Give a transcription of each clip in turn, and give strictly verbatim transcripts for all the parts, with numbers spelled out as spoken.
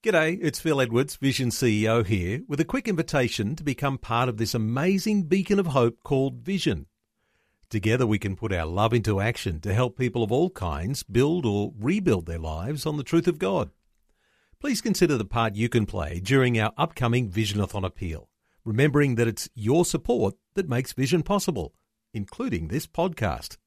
G'day, it's Phil Edwards, Vision C E O here, with a quick invitation to become part of this amazing beacon of hope called Vision. Together we can put our love into action to help people of all kinds build or rebuild their lives on the truth of God. Please consider the part you can play during our upcoming Visionathon appeal, remembering that it's your support that makes Vision possible, including this podcast.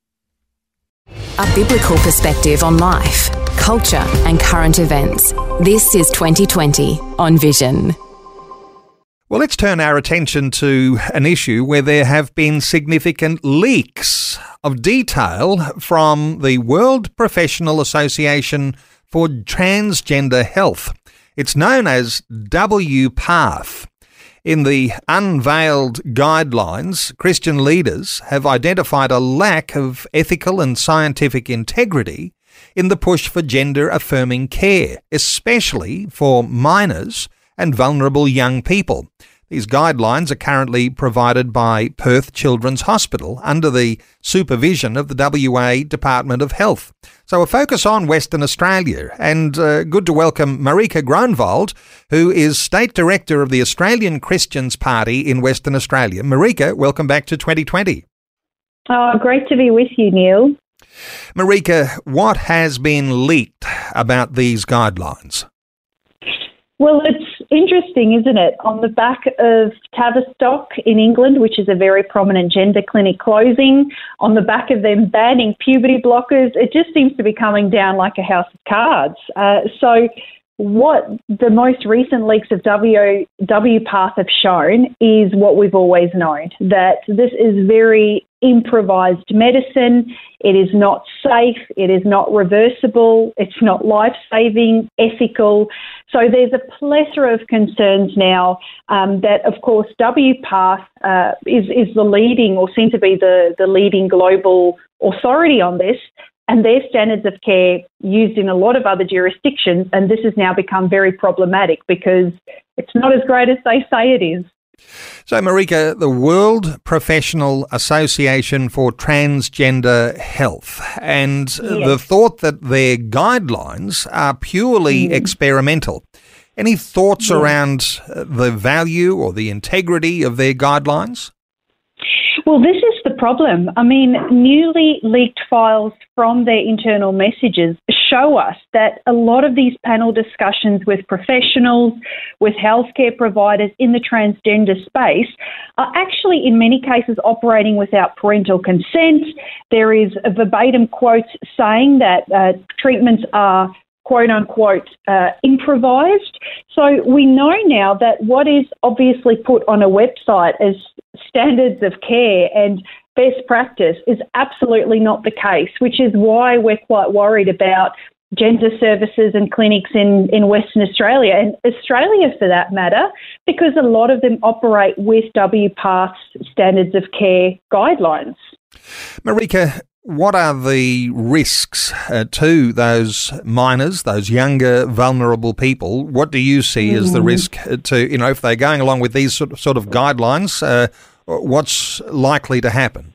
A biblical perspective on life, culture and current events. This is twenty twenty on Vision. Well, let's turn our attention to an issue where there have been significant leaks of detail from the World Professional Association for Transgender Health. It's known as W PATH. In the unveiled guidelines, Christian leaders have identified a lack of ethical and scientific integrity in the push for gender-affirming care, especially for minors and vulnerable young people. These guidelines are currently provided by Perth Children's Hospital under the supervision of the W A Department of Health. So a focus on Western Australia, and uh, good to welcome Marika Groenewald, who is State Director of the Australian Christians Party in Western Australia. Marika, welcome back to twenty twenty. Oh, great to be with you, Neil. Marika, what has been leaked about these guidelines? Well, it's interesting, isn't it? On the back of Tavistock in England, which is a very prominent gender clinic closing, on the back of them banning puberty blockers, it just seems to be coming down like a house of cards. Uh, so what the most recent leaks of W, W PATH have shown is what we've always known, that this is very improvised medicine. It is not safe. It is not reversible. It's not life-saving, ethical. So there's a plethora of concerns now um, that, of course, W PATH uh, is, is the leading or seem to be the, the leading global authority on this, and their standards of care used in a lot of other jurisdictions, and this has now become very problematic because it's not as great as they say it is. So, Marika, the World Professional Association for Transgender Health, and yes. the thought that their guidelines are purely mm. experimental. Any thoughts yes. around the value or the integrity of their guidelines? Well, this is the problem. I mean, newly leaked files from their internal messages show us that a lot of these panel discussions with professionals, with healthcare providers in the transgender space are actually in many cases operating without parental consent. There is a verbatim quote saying that uh, treatments are quote unquote uh, improvised. So we know now that what is obviously put on a website as standards of care and best practice is absolutely not the case, which is why we're quite worried about gender services and clinics in, in Western Australia and Australia for that matter, because a lot of them operate with W PATH's standards of care guidelines. Marika, what are the risks uh, to those minors, those younger, vulnerable people? What do you see mm. as the risk to, you know, if they're going along with these sort of, sort of guidelines, uh, what's likely to happen?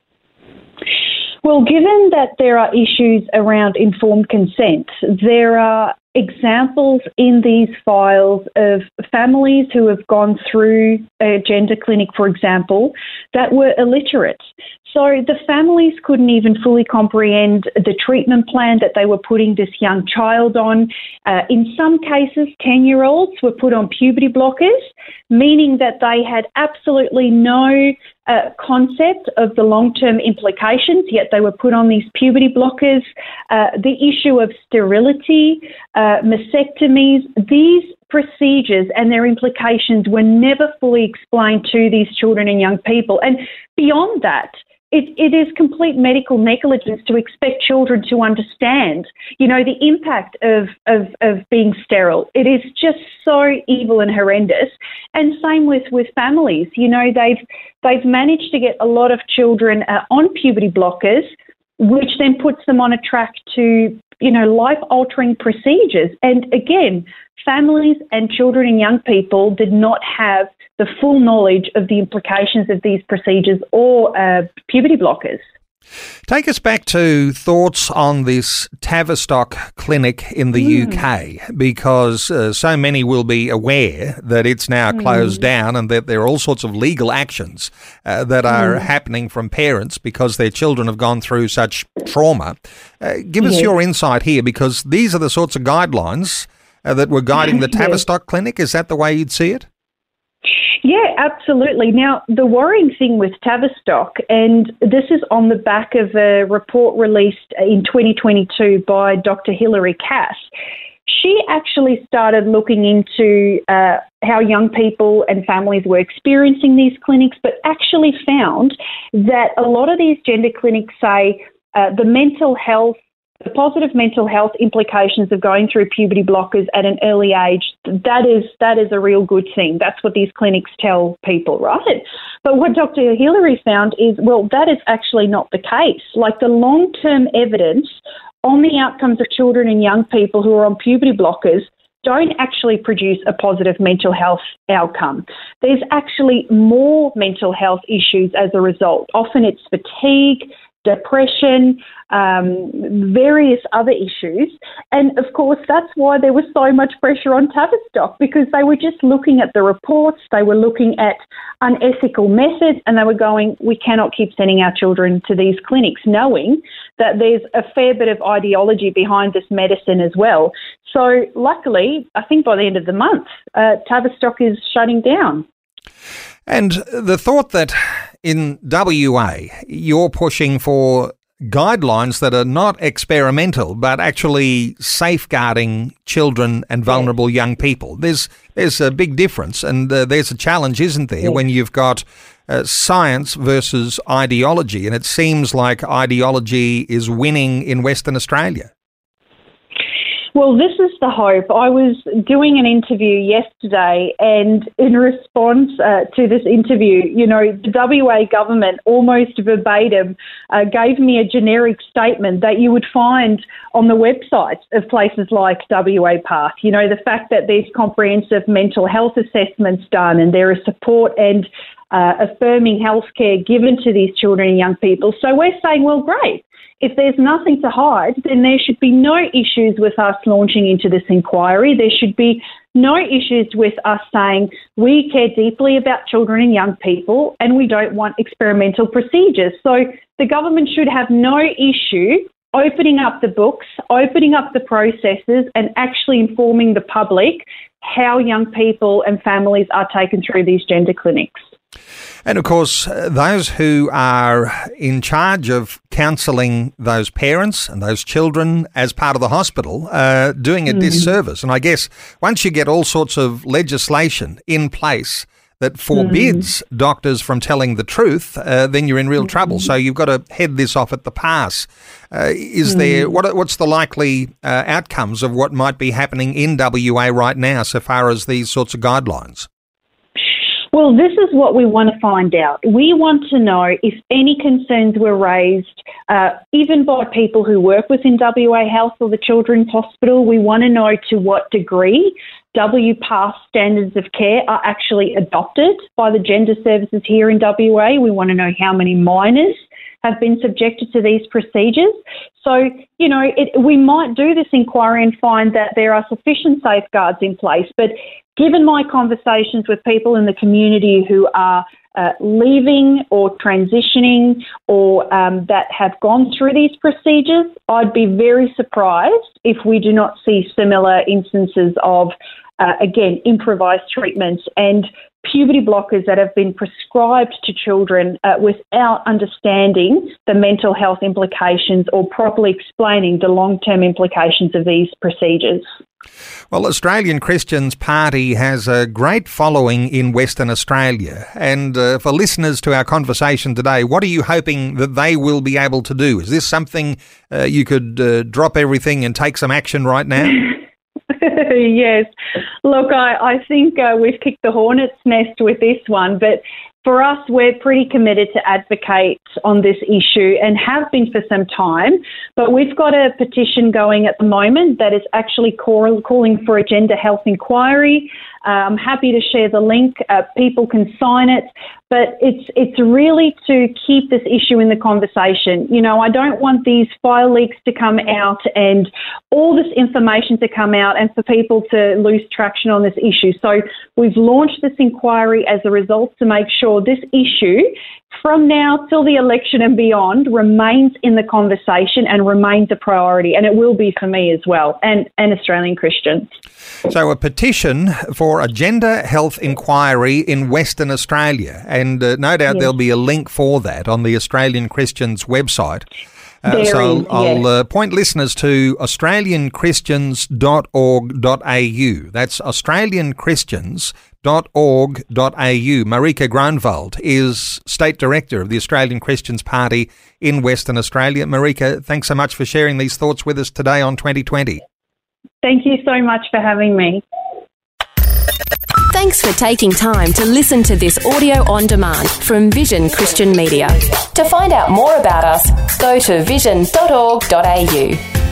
Well, given that there are issues around informed consent, there are examples in these files of families who have gone through a gender clinic, for example, that were illiterate. So the families couldn't even fully comprehend the treatment plan that they were putting this young child on. Uh, in some cases, ten-year-olds were put on puberty blockers, meaning that they had absolutely no uh, concept of the long-term implications, yet they were put on these puberty blockers. Uh, the issue of sterility, uh, mastectomies, these procedures and their implications were never fully explained to these children and young people. And beyond that, It, it is complete medical negligence to expect children to understand, you know, the impact of, of, of being sterile. It is just so evil and horrendous. And same with, with families. You know, they've they've managed to get a lot of children uh, on puberty blockers, which then puts them on a track to, you know, life-altering procedures. And again, families and children and young people did not have the full knowledge of the implications of these procedures or uh, puberty blockers. Take us back to thoughts on this Tavistock clinic in the mm. U K, because uh, so many will be aware that it's now mm. closed down and that there are all sorts of legal actions uh, that are mm. happening from parents because their children have gone through such trauma. Uh, give yes. us your insight here, because these are the sorts of guidelines uh, that were guiding the Tavistock yes. clinic. Is that the way you'd see it? Yeah, absolutely. Now, the worrying thing with Tavistock, and this is on the back of a report released in twenty twenty-two by Doctor Hilary Cass, she actually started looking into uh, how young people and families were experiencing these clinics, but actually found that a lot of these gender clinics say uh, the mental health The positive mental health implications of going through puberty blockers at an early age, that is that is a real good thing. That's what these clinics tell people, right? But what Doctor Hilary found is, well, that is actually not the case. Like, the long-term evidence on the outcomes of children and young people who are on puberty blockers don't actually produce a positive mental health outcome. There's actually more mental health issues as a result. Often it's fatigue, depression, um, various other issues. And of course, that's why there was so much pressure on Tavistock, because they were just looking at the reports, they were looking at unethical methods, and they were going, we cannot keep sending our children to these clinics, knowing that there's a fair bit of ideology behind this medicine as well. So luckily, I think by the end of the month, uh, Tavistock is shutting down. And the thought that in W A you're pushing for guidelines that are not experimental but actually safeguarding children and vulnerable yes. young people. There's there's a big difference, and uh, there's a challenge, isn't there, yes. when you've got uh, science versus ideology, and it seems like ideology is winning in Western Australia. Well, this is the hope. I was doing an interview yesterday, and in response uh, to this interview, you know, the W A government almost verbatim uh, gave me a generic statement that you would find on the websites of places like W A Path. You know, the fact that there's comprehensive mental health assessments done and there is support and uh, affirming healthcare given to these children and young people. So we're saying, well, great. If there's nothing to hide, then there should be no issues with us launching into this inquiry. There should be no issues with us saying we care deeply about children and young people and we don't want experimental procedures. So the government should have no issue opening up the books, opening up the processes, and actually informing the public how young people and families are taken through these gender clinics. And of course, uh, those who are in charge of counselling those parents and those children as part of the hospital are doing a mm. disservice. And I guess once you get all sorts of legislation in place that forbids mm. doctors from telling the truth, uh, then you're in real mm. trouble. So you've got to head this off at the pass. Uh, is mm. there what? What's the likely uh, outcomes of what might be happening in W A right now so far as these sorts of guidelines? Well, this is what we want to find out. We want to know if any concerns were raised, uh, even by people who work within W A Health or the Children's Hospital. We want to know to what degree W PATH standards of care are actually adopted by the gender services here in W A. We want to know how many minors have been subjected to these procedures. So, you know, it, we might do this inquiry and find that there are sufficient safeguards in place. But given my conversations with people in the community who are uh, leaving or transitioning or um, that have gone through these procedures, I'd be very surprised if we do not see similar instances of, uh, again, improvised treatments and puberty blockers that have been prescribed to children uh, without understanding the mental health implications or properly explaining the long-term implications of these procedures. Well, Australian Christians Party has a great following in Western Australia. And uh, for listeners to our conversation today, what are you hoping that they will be able to do? Is this something uh, you could uh, drop everything and take some action right now? Yes. Look, I, I think uh, we've kicked the hornet's nest with this one, but for us, we're pretty committed to advocate on this issue and have been for some time. But we've got a petition going at the moment that is actually call, calling for a gender health inquiry. Uh, I'm happy to share the link. Uh, people can sign it. But it's it's really to keep this issue in the conversation. You know, I don't want these file leaks to come out and all this information to come out and for people to lose traction on this issue. So we've launched this inquiry as a result to make sure this issue, from now till the election and beyond, remains in the conversation and remains a priority. And it will be for me as well, and, and Australian Christians. So a petition for a gender health inquiry in Western Australia. And uh, no doubt yes. there'll be a link for that on the Australian Christians website. Uh, so is, I'll yes. uh, point listeners to australian christians dot org dot a u. That's australian christians dot org dot a u. Marika Groenewald is State Director of the Australian Christians Party in Western Australia. Marika, thanks so much for sharing these thoughts with us today on twenty twenty. Thank you so much for having me. Thanks for taking time to listen to this audio on demand from Vision Christian Media. To find out more about us, go to vision dot org dot a u.